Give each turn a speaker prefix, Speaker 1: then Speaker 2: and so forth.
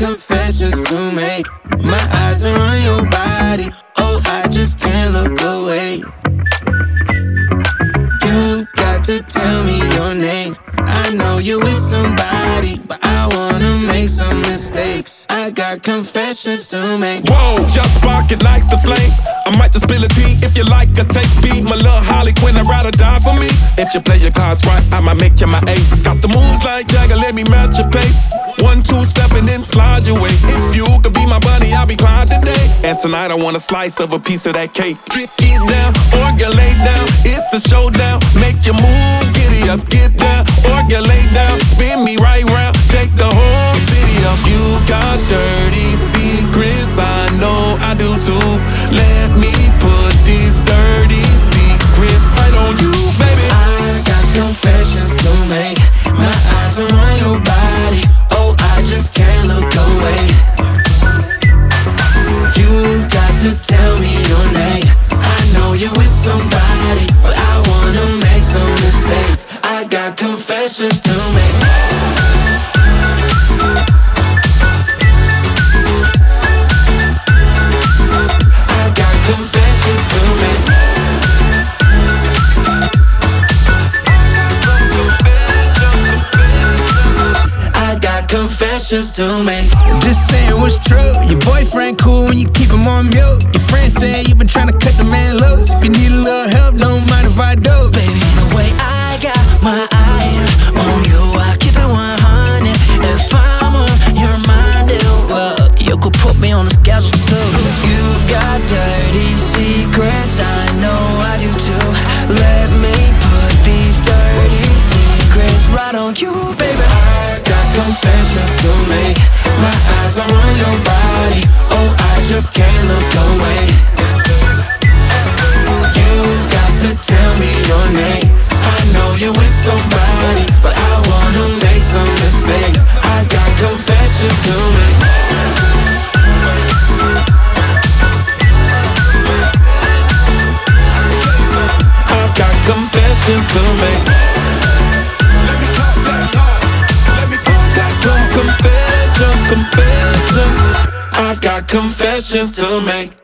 Speaker 1: confessions to make. My eyes are on your body. Oh, I just can't look away. You got to tell me your name. I know you with somebody, but I wanna make some mistakes. I got confessions to make.
Speaker 2: Whoa, just spark it likes the flame. I might just spill a tea if you like a taste. Beat my little Holly Quinn, I'd rather die for me. If you play your cards right, I might make you my ace. Got the moves like Jagger, let me match your pace. 1-2 step and then slide your way. If you could be my buddy, I'll be Clyde today. And tonight I want a slice of a piece of that cake. Get down, or get laid down. It's a showdown. Make your move, giddy up, get down, or get laid down. Spin me right round, shake the whole city up. You got dirty secrets, I know I do too. Let me put these dirty secrets right on you, baby.
Speaker 1: I got confessions to make. My eyes are on your body. Oh, I just can't look away. You got to tell me your name. I know you're with somebody, but I wanna make some mistakes. I got confessions to make. I got confessions to make. I got confessions to make.
Speaker 3: Just saying what's true. Your boyfriend cool when you keep him on mute. Your friend said you been trying to cut the man loose. If you need a little help, don't mind if I do.
Speaker 1: Baby, the way I got my eye on you, I keep it 100. If I'm on your mind, you could put me on the schedule too. You've got dirty secrets, I know I do too. Let me put these dirty secrets right on you, baby. I got confessions to make. My eyes are on your body. Oh, I just can't look away. You got to tell me your name. I know you're with somebody, but I wanna make some mistakes. I got confessions to make. I got confessions to make.
Speaker 2: Let me talk that talk. Let me talk that talk.
Speaker 1: Confessions, confessions. I got confessions to make.